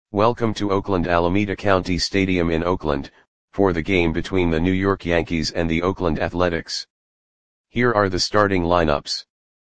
Welcome to Oakland Alameda County Stadium in Oakland, for the game between the New York Yankees and the Oakland Athletics. Here are the starting lineups.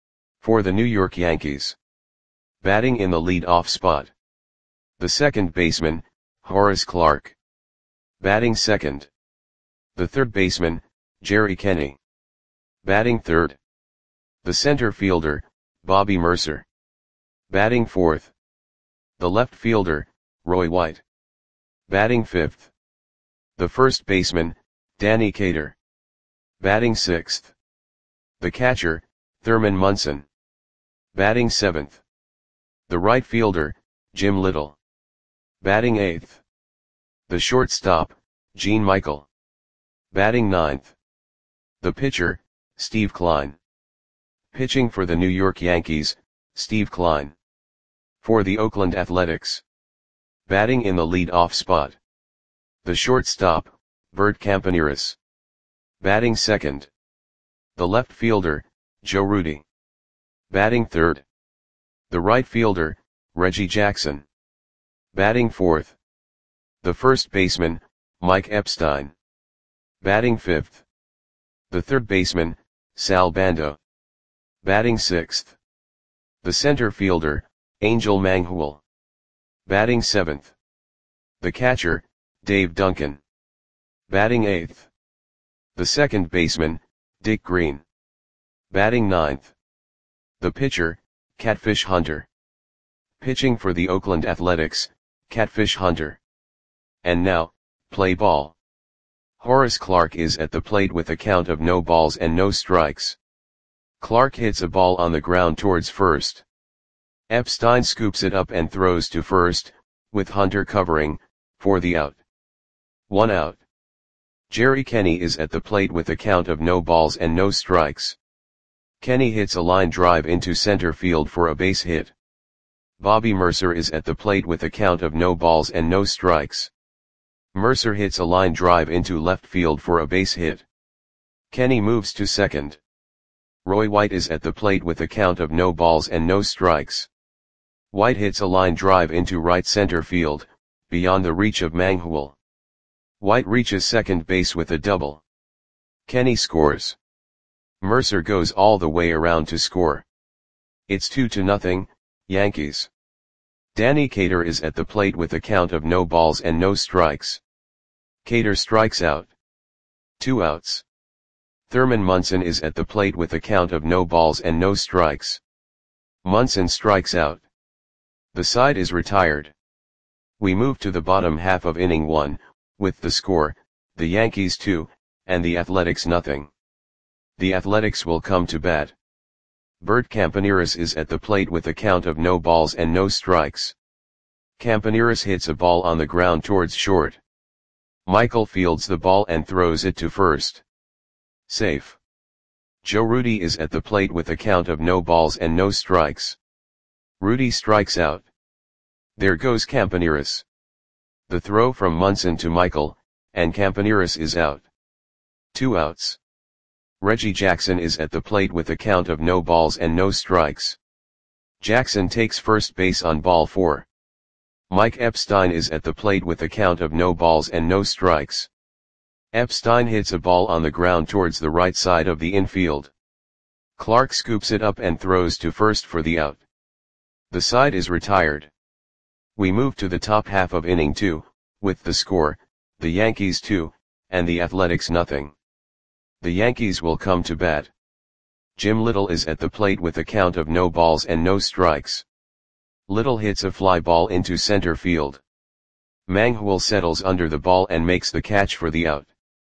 For the New York Yankees. Batting in the lead-off spot. The second baseman, Horace Clarke. Batting second. The third baseman, Jerry Kenney. Batting third. The center fielder, Bobby Murcer. Batting fourth. The left fielder, Roy White. Batting fifth. The first baseman, Danny Cater. Batting sixth. The catcher, Thurman Munson. Batting seventh. The right fielder, Jim Little. Batting eighth. The shortstop, Gene Michael. Batting ninth. The pitcher, Steve Kline. Pitching for the New York Yankees, Steve Kline. For the Oakland Athletics. Batting in the lead-off spot. The shortstop, Bert Campaneris. Batting second. The left fielder, Joe Rudi. Batting third. The right fielder, Reggie Jackson. Batting fourth. The first baseman, Mike Epstein. Batting fifth. The third baseman, Sal Bando. Batting sixth. The center fielder, Angel Manghul. Batting seventh. The catcher, Dave Duncan. Batting eighth. The second baseman, Dick Green. Batting ninth. The pitcher, Catfish Hunter. Pitching for the Oakland Athletics, Catfish Hunter. And now, play ball. Horace Clarke is at the plate with a count of no balls and no strikes. Clarke hits a ball on the ground towards first. Epstein scoops it up and throws to first, with Hunter covering, for the out. 1 out. Jerry Kenney is at the plate with a count of no balls and no strikes. Kenney hits a line drive into center field for a base hit. Bobby Murcer is at the plate with a count of no balls and no strikes. Murcer hits a line drive into left field for a base hit. Kenney moves to second. Roy White is at the plate with a count of no balls and no strikes. White hits a line drive into right center field, beyond the reach of Manghul. White reaches second base with a double. Kenney scores. Murcer goes all the way around to score. It's 2-0, Yankees. Danny Cater is at the plate with a count of no balls and no strikes. Cater strikes out. 2 outs. Thurman Munson is at the plate with a count of no balls and no strikes. Munson strikes out. The side is retired. We move to the bottom half of inning 1, with the score, the Yankees 2, and the Athletics nothing. The Athletics will come to bat. Bert Campaneris is at the plate with a count of no balls and no strikes. Campaneris hits a ball on the ground towards short. Michael fields the ball and throws it to first. Safe. Joe Rudi is at the plate with a count of no balls and no strikes. Rudi strikes out. There goes Campaneris. The throw from Munson to Michael, and Campaneris is out. 2 outs. Reggie Jackson is at the plate with a count of no balls and no strikes. Jackson takes first base on ball 4. Mike Epstein is at the plate with a count of no balls and no strikes. Epstein hits a ball on the ground towards the right side of the infield. Clarke scoops it up and throws to first for the out. The side is retired. We move to the top half of inning 2, with the score, the Yankees 2, and the Athletics nothing. The Yankees will come to bat. Jim Little is at the plate with a count of no balls and no strikes. Little hits a fly ball into center field. Manghul settles under the ball and makes the catch for the out.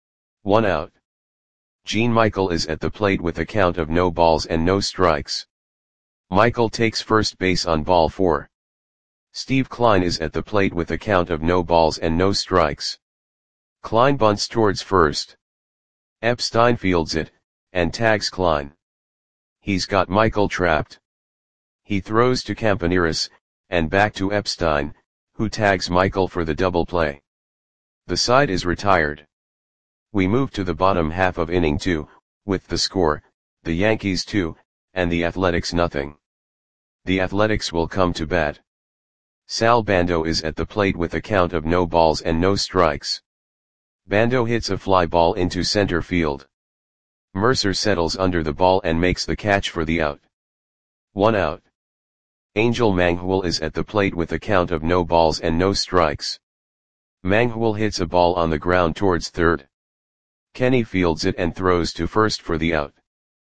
1 out. Gene Michael is at the plate with a count of no balls and no strikes. Michael takes first base on ball 4. Steve Kline is at the plate with a count of no balls and no strikes. Kline bunts towards first. Epstein fields it, and tags Kline. He's got Michael trapped. He throws to Campaneris, and back to Epstein, who tags Michael for the double play. The side is retired. We move to the bottom half of inning 2, with the score, the Yankees 2, and the Athletics nothing. The Athletics will come to bat. Sal Bando is at the plate with a count of no balls and no strikes. Bando hits a fly ball into center field. Mercer settles under the ball and makes the catch for the out. 1 out. Angel Manghwal is at the plate with a count of no balls and no strikes. Manghwal hits a ball on the ground towards third. Kenny fields it and throws to first for the out.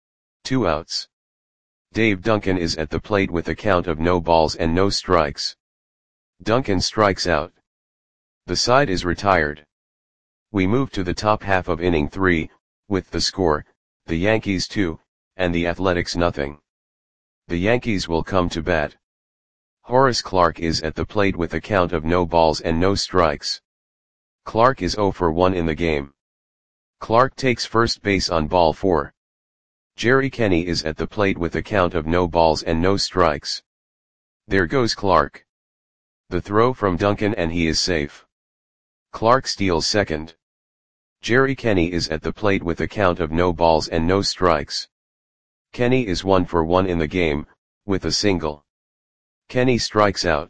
2 outs. Dave Duncan is at the plate with a count of no balls and no strikes. Duncan strikes out. The side is retired. We move to the top half of inning 3, with the score, the Yankees 2, and the Athletics nothing. The Yankees will come to bat. Horace Clarke is at the plate with a count of no balls and no strikes. Clarke is 0 for 1 in the game. Clarke takes first base on ball 4. Jerry Kenny is at the plate with a count of no balls and no strikes. There goes Clarke. The throw from Duncan and he is safe. Clarke steals second. Jerry Kenny is at the plate with a count of no balls and no strikes. Kenny is 1 for 1 in the game, with a single. Kenny strikes out.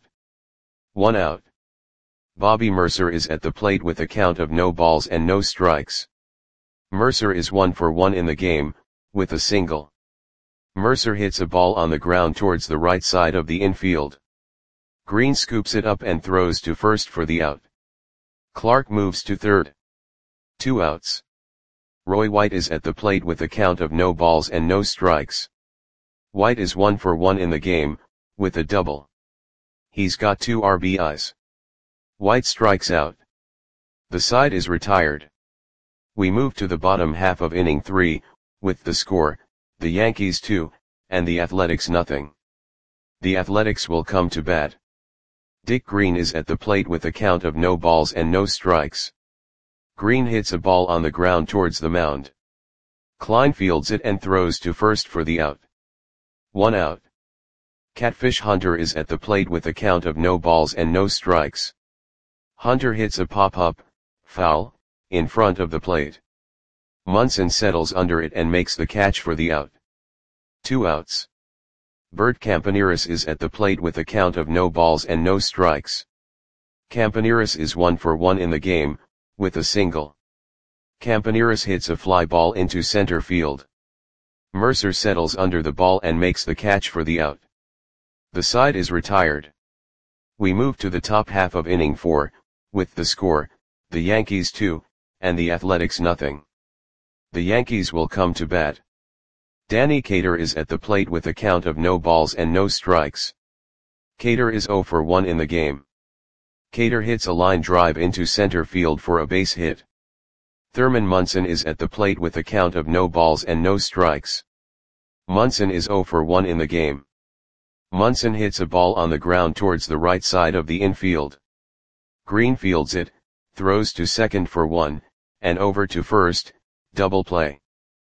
1 out. Bobby Mercer is at the plate with a count of no balls and no strikes. Mercer is 1 for 1 in the game, with a single. Mercer hits a ball on the ground towards the right side of the infield. Green scoops it up and throws to first for the out. Clarke moves to third. 2 outs. Roy White is at the plate with a count of no balls and no strikes. White is 1 for 1 in the game, with a double. He's got 2 RBIs. White strikes out. The side is retired. We move to the bottom half of inning 3, with the score, the Yankees 2, and the Athletics nothing. The Athletics will come to bat. Dick Green is at the plate with a count of no balls and no strikes. Green hits a ball on the ground towards the mound. Klein fields it and throws to first for the out. 1 out. Catfish Hunter is at the plate with a count of no balls and no strikes. Hunter hits a pop-up, foul, in front of the plate. Munson settles under it and makes the catch for the out. 2 outs. Bert Campaneris is at the plate with a count of no balls and no strikes. Campaneris is 1 for 1 in the game, with a single. Campaneris hits a fly ball into center field. Mercer settles under the ball and makes the catch for the out. The side is retired. We move to the top half of inning 4, with the score, the Yankees 2, and the Athletics nothing. The Yankees will come to bat. Danny Cater is at the plate with a count of no balls and no strikes. Cater is 0 for 1 in the game. Cater hits a line drive into center field for a base hit. Thurman Munson is at the plate with a count of no balls and no strikes. Munson is 0 for 1 in the game. Munson hits a ball on the ground towards the right side of the infield. Green fields it, throws to second for 1, and over to first, double play.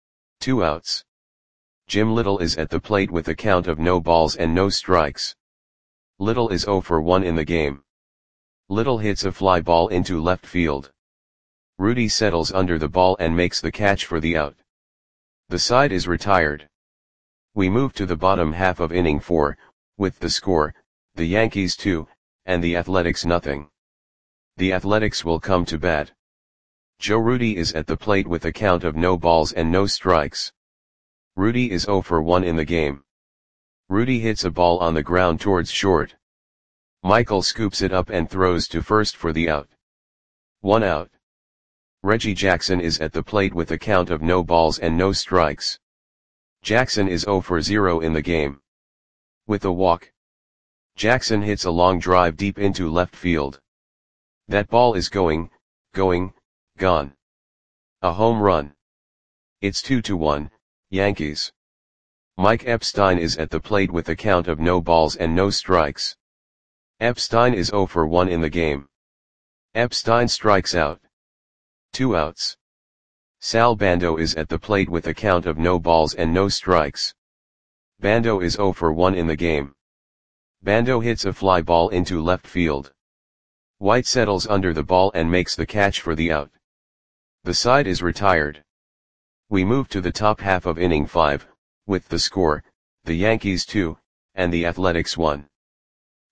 2 outs. Jim Little is at the plate with a count of no balls and no strikes. Little is 0 for 1 in the game. Little hits a fly ball into left field. Rudy settles under the ball and makes the catch for the out. The side is retired. We move to the bottom half of inning 4, with the score, the Yankees 2, and the Athletics nothing. The Athletics will come to bat. Joe Rudy is at the plate with a count of no balls and no strikes. Rudy is 0 for 1 in the game. Rudy hits a ball on the ground towards short. Michael scoops it up and throws to first for the out. 1 out. Reggie Jackson is at the plate with a count of no balls and no strikes. Jackson is 0 for 0 in the game. With a walk. Jackson hits a long drive deep into left field. That ball is gone. A home run. It's 2-1, Yankees. Mike Epstein is at the plate with a count of no balls and no strikes. Epstein is 0 for 1 in the game. Epstein strikes out. 2 outs. Sal Bando is at the plate with a count of no balls and no strikes. Bando is 0 for 1 in the game. Bando hits a fly ball into left field. White settles under the ball and makes the catch for the out. The side is retired. We move to the top half of inning 5, with the score, the Yankees 2, and the Athletics 1.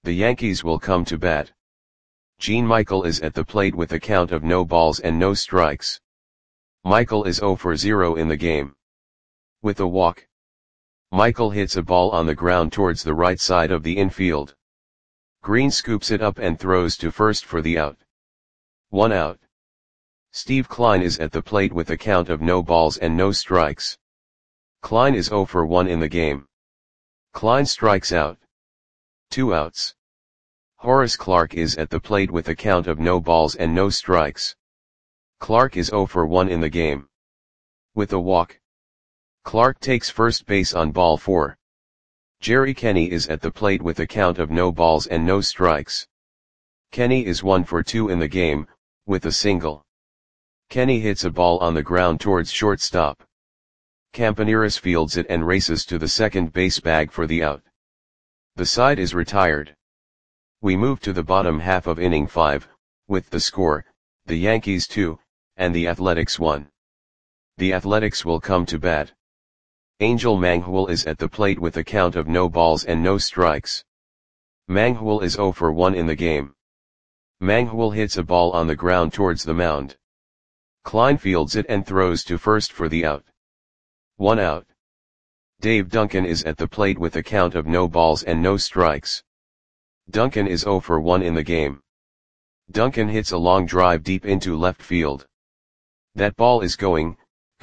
The Yankees will come to bat. Gene Michael is at the plate with a count of no balls and no strikes. Michael is 0 for 0 in the game. With a walk, Michael hits a ball on the ground towards the right side of the infield. Green scoops it up and throws to first for the out. 1 out. Steve Klein is at the plate with a count of no balls and no strikes. Klein is 0 for 1 in the game. Klein strikes out. 2 outs. Horace Clarke is at the plate with a count of no balls and no strikes. Clarke is 0 for 1 in the game. With a walk, Clarke takes first base on ball 4. Jerry Kenny is at the plate with a count of no balls and no strikes. Kenny is 1 for 2 in the game, with a single. Kenny hits a ball on the ground towards shortstop. Campaneris fields it and races to the second base bag for the out. The side is retired. We move to the bottom half of inning 5, with the score, the Yankees 2, and the Athletics 1. The Athletics will come to bat. Angel Manghwal is at the plate with a count of no balls and no strikes. Manghwal is 0 for 1 in the game. Manghwal hits a ball on the ground towards the mound. Klein fields it and throws to first for the out. 1 out. Dave Duncan is at the plate with a count of no balls and no strikes. Duncan is 0 for 1 in the game. Duncan hits a long drive deep into left field. That ball is gone.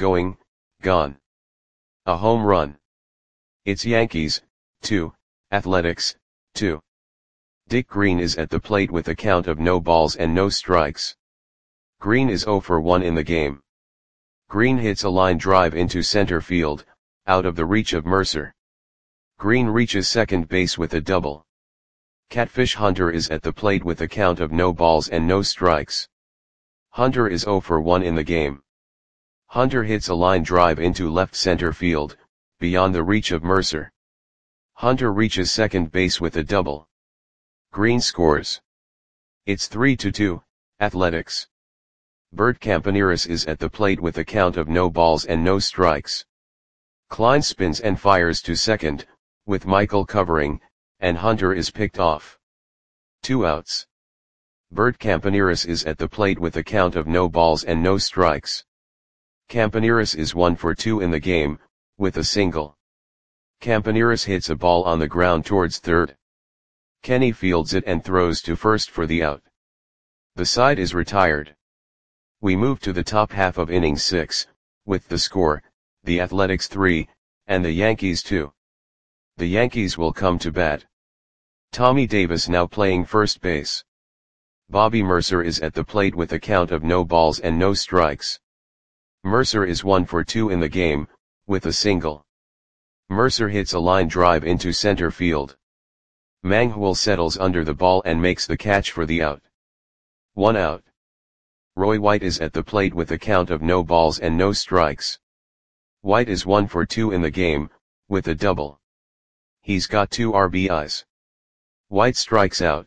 A home run. It's Yankees, 2, Athletics, 2. Dick Green is at the plate with a count of no balls and no strikes. Green is 0 for 1 in the game. Green hits a line drive into center field, out of the reach of Mercer. Green reaches second base with a double. Catfish Hunter is at the plate with a count of no balls and no strikes. Hunter is 0 for 1 in the game. Hunter hits a line drive into left center field, beyond the reach of Mercer. Hunter reaches second base with a double. Green scores. It's 3-2, Athletics. Bert Campaneris is at the plate with a count of no balls and no strikes. Klein spins and fires to second, with Michael covering, and Hunter is picked off. 2 outs. Bert Campaneris is at the plate with a count of no balls and no strikes. Campaneris is 1 for 2 in the game, with a single. Campaneris hits a ball on the ground towards third. Kenny fields it and throws to first for the out. The side is retired. We move to the top half of inning 6, with the score, the Athletics 3, and the Yankees 2. The Yankees will come to bat. Tommy Davis now playing first base. Bobby Mercer is at the plate with a count of no balls and no strikes. Mercer is 1 for 2 in the game, with a single. Mercer hits a line drive into center field. Manghwal settles under the ball and makes the catch for the out. 1 out. Roy White is at the plate with a count of no balls and no strikes. White is 1 for 2 in the game, with a double. He's got 2 RBIs. White strikes out.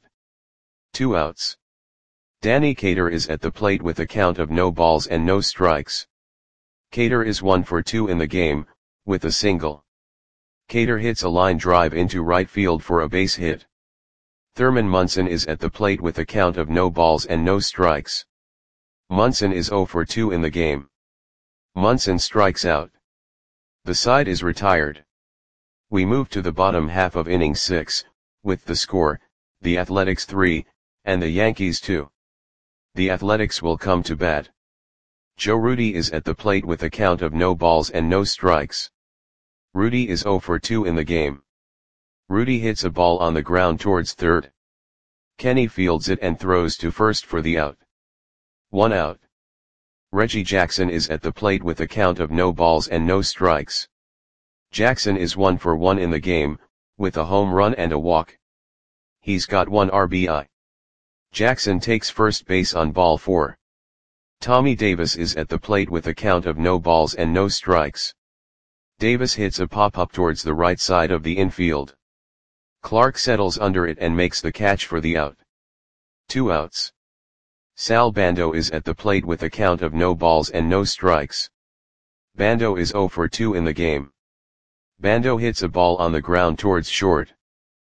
2 outs. Danny Cater is at the plate with a count of no balls and no strikes. Cater is 1 for 2 in the game, with a single. Cater hits a line drive into right field for a base hit. Thurman Munson is at the plate with a count of no balls and no strikes. Munson is 0 for 2 in the game. Munson strikes out. The side is retired. We move to the bottom half of inning 6, with the score, the Athletics 3, and the Yankees 2. The Athletics will come to bat. Joe Rudi is at the plate with a count of no balls and no strikes. Rudi is 0 for 2 in the game. Rudi hits a ball on the ground towards third. Kenny fields it and throws to first for the out. 1 out. Reggie Jackson is at the plate with a count of no balls and no strikes. Jackson is 1 for 1 in the game, with a home run and a walk. He's got 1 RBI. Jackson takes first base on ball 4. Tommy Davis is at the plate with a count of no balls and no strikes. Davis hits a pop-up towards the right side of the infield. Clarke settles under it and makes the catch for the out. 2 outs. Sal Bando is at the plate with a count of no balls and no strikes. Bando is 0 for 2 in the game. Bando hits a ball on the ground towards short.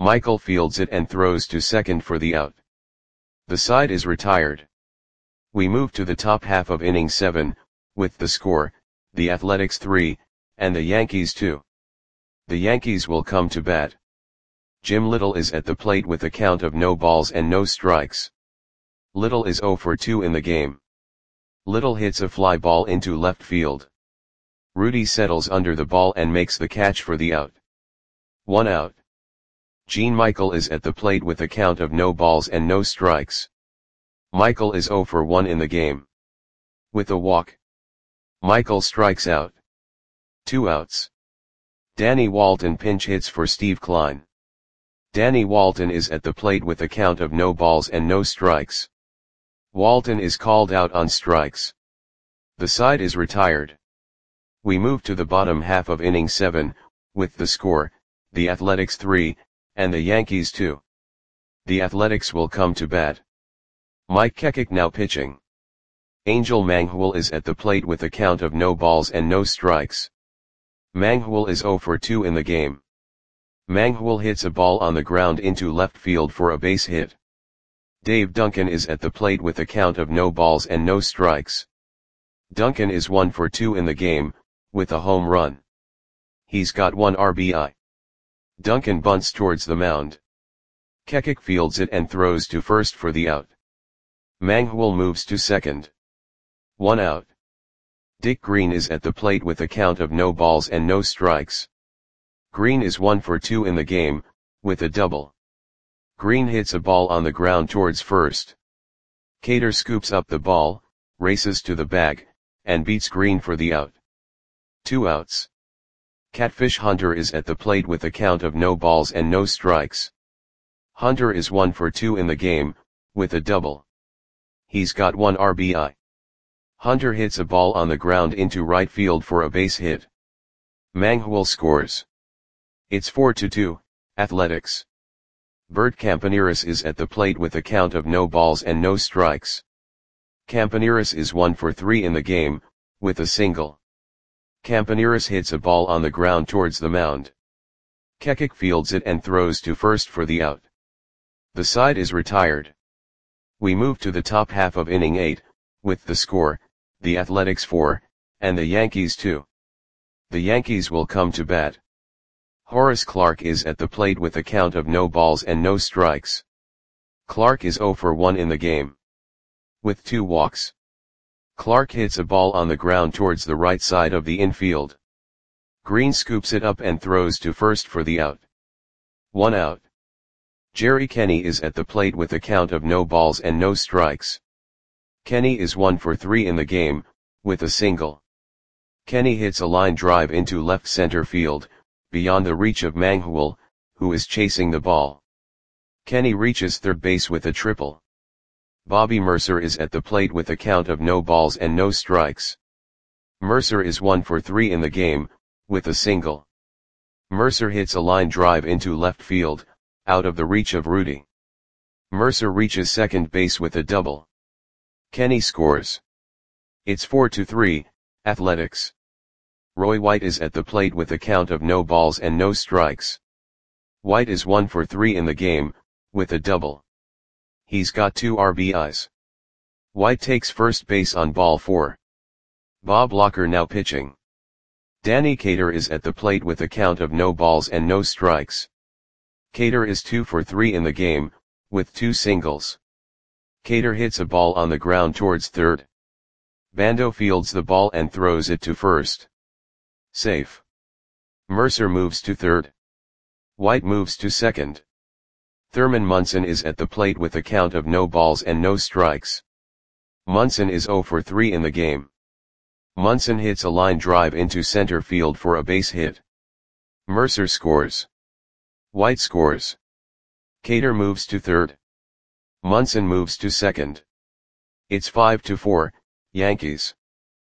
Michael fields it and throws to second for the out. The side is retired. We move to the top half of inning 7, with the score, the Athletics 3, and the Yankees 2. The Yankees will come to bat. Jim Little is at the plate with a count of no balls and no strikes. Little is 0 for 2 in the game. Little hits a fly ball into left field. Rudy settles under the ball and makes the catch for the out. 1 out. Gene Michael is at the plate with a count of no balls and no strikes. Michael is 0 for 1 in the game. With a walk, Michael strikes out. 2 outs. Danny Walton pinch hits for Steve Klein. Danny Walton is at the plate with a count of no balls and no strikes. Walton is called out on strikes. The side is retired. We move to the bottom half of inning 7, with the score, the Athletics 3, and the Yankees 2. The Athletics will come to bat. Mike Kekik now pitching. Angel Manghul is at the plate with a count of no balls and no strikes. Manghul is 0 for 2 in the game. Manghul hits a ball on the ground into left field for a base hit. Dave Duncan is at the plate with a count of no balls and no strikes. Duncan is 1 for 2 in the game, with a home run. He's got 1 RBI. Duncan bunts towards the mound. Kekik fields it and throws to first for the out. Manghul moves to second. 1 out. Dick Green is at the plate with a count of no balls and no strikes. Green is 1 for 2 in the game, with a double. Green hits a ball on the ground towards first. Cater scoops up the ball, races to the bag, and beats Green for the out. 2 outs. Catfish Hunter is at the plate with a count of no balls and no strikes. Hunter is 1 for 2 in the game, with a double. He's got 1 RBI. Hunter hits a ball on the ground into right field for a base hit. Manghul scores. It's 4-2, Athletics. Bert Campaneris is at the plate with a count of no balls and no strikes. Campaneris is 1 for 3 in the game, with a single. Campaneris hits a ball on the ground towards the mound. Kekik fields it and throws to first for the out. The side is retired. We move to the top half of inning 8, with the score, the Athletics 4, and the Yankees 2. The Yankees will come to bat. Horace Clarke is at the plate with a count of no balls and no strikes. Clarke is 0 for 1 in the game. With 2 walks. Clarke hits a ball on the ground towards the right side of the infield. Green scoops it up and throws to first for the out. 1 out. Jerry Kenny is at the plate with a count of no balls and no strikes. Kenny is 1 for 3 in the game, with a single. Kenny hits a line drive into left center field, beyond the reach of Manghul, who is chasing the ball. Kenny reaches third base with a triple. Bobby Mercer is at the plate with a count of no balls and no strikes. Mercer is 1 for 3 in the game, with a single. Mercer hits a line drive into left field, out of the reach of Rudy. Mercer reaches second base with a double. Kenny scores. It's 4-3, Athletics. Roy White is at the plate with a count of no balls and no strikes. White is 1 for 3 in the game, with a double. He's got 2 RBIs. White takes first base on ball 4. Bob Locker now pitching. Danny Cater is at the plate with a count of no balls and no strikes. Cater is 2 for 3 in the game, with 2 singles. Cater hits a ball on the ground towards third. Bando fields the ball and throws it to first. Safe. Mercer moves to third. White moves to second. Thurman Munson is at the plate with a count of no balls and no strikes. Munson is 0 for 3 in the game. Munson hits a line drive into center field for a base hit. Mercer scores. White scores. Cater moves to third. Munson moves to second. It's 5-4, Yankees.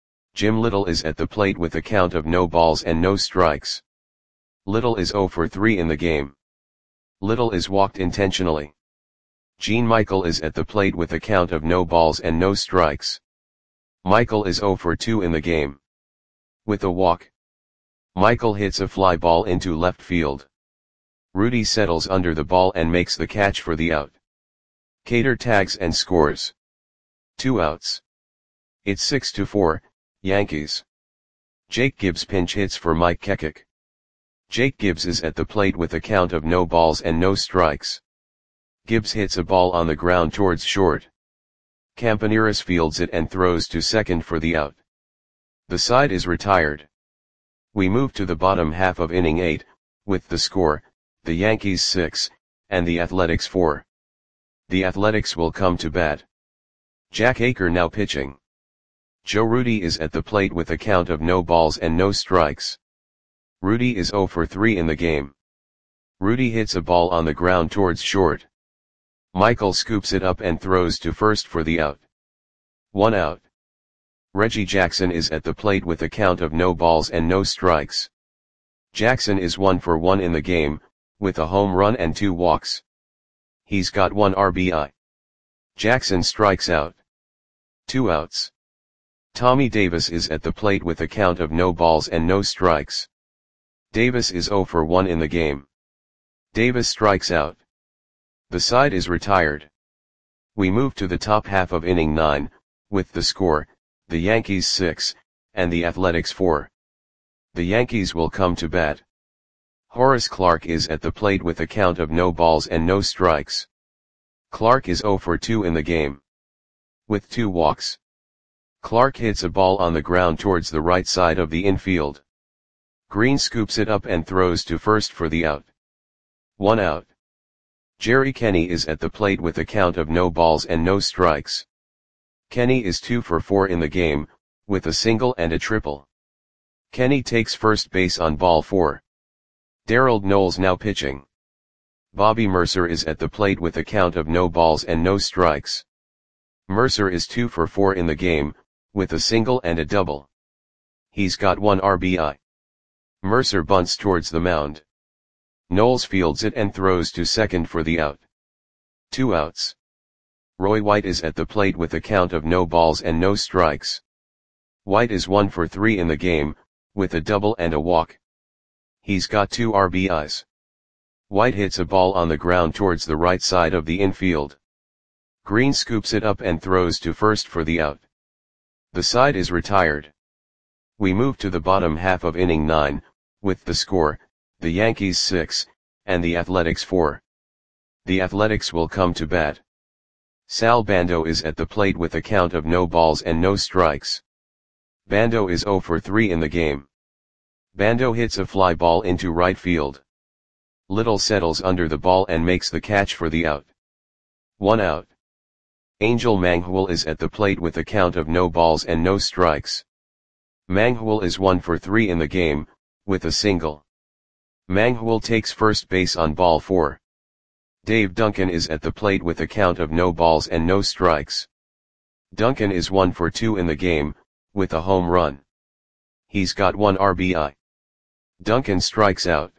Jim Little is at the plate with a count of no balls and no strikes. Little is 0 for 3 in the game. Little is walked intentionally. Gene Michael is at the plate with a count of no balls and no strikes. Michael is 0 for 2 in the game. With a walk, Michael hits a fly ball into left field. Rudy settles under the ball and makes the catch for the out. Cater tags and scores. 2 outs. It's 6-4, Yankees. Jake Gibbs pinch hits for Mike Kekik. Jake Gibbs is at the plate with a count of no balls and no strikes. Gibbs hits a ball on the ground towards short. Campaneris fields it and throws to second for the out. The side is retired. We move to the bottom half of inning 8, with the score, the Yankees 6, and the Athletics 4. The Athletics will come to bat. Jack Aker now pitching. Joe Rudi is at the plate with a count of no balls and no strikes. Rudi is 0 for 3 in the game. Rudi hits a ball on the ground towards short. Michael scoops it up and throws to first for the out. 1 out. Reggie Jackson is at the plate with a count of no balls and no strikes. Jackson is 1 for 1 in the game, with a home run and 2 walks. He's got 1 RBI. Jackson strikes out. 2 outs. Tommy Davis is at the plate with a count of no balls and no strikes. Davis is 0 for 1 in the game. Davis strikes out. The side is retired. We move to the top half of inning 9, with the score, the Yankees 6, and the Athletics 4. The Yankees will come to bat. Horace Clarke is at the plate with a count of no balls and no strikes. Clarke is 0 for 2 in the game. With 2 walks. Clarke hits a ball on the ground towards the right side of the infield. Green scoops it up and throws to first for the out. 1 out. Jerry Kenny is at the plate with a count of no balls and no strikes. Kenny is 2 for 4 in the game, with a single and a triple. Kenny takes first base on ball 4. Darrell Knowles now pitching. Bobby Mercer is at the plate with a count of no balls and no strikes. Mercer is 2 for 4 in the game, with a single and a double. He's got 1 RBI. Mercer bunts towards the mound. Knowles fields it and throws to second for the out. 2 outs. Roy White is at the plate with a count of no balls and no strikes. White is 1 for 3 in the game, with a double and a walk. He's got 2 RBIs. White hits a ball on the ground towards the right side of the infield. Green scoops it up and throws to first for the out. The side is retired. We move to the bottom half of inning 9, with the score, the Yankees 6, and the Athletics 4. The Athletics will come to bat. Sal Bando is at the plate with a count of no balls and no strikes. Bando is 0 for 3 in the game. Bando hits a fly ball into right field. Little settles under the ball and makes the catch for the out. 1 out. Angel Manghul is at the plate with a count of no balls and no strikes. Manghul is 1 for 3 in the game, with a single. Manghul takes first base on ball 4. Dave Duncan is at the plate with a count of no balls and no strikes. Duncan is 1 for 2 in the game, with a home run. He's got 1 RBI. Duncan strikes out.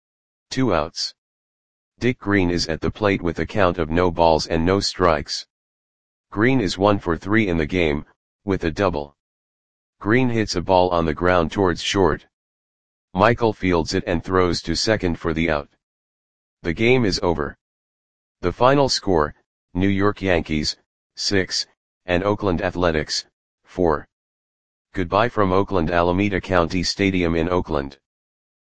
2 outs. Dick Green is at the plate with a count of no balls and no strikes. Green is 1 for 3 in the game, with a double. Green hits a ball on the ground towards short. Michael fields it and throws to second for the out. The game is over. The final score, New York Yankees, 6, and Oakland Athletics, 4. Goodbye from Oakland Alameda County Stadium in Oakland.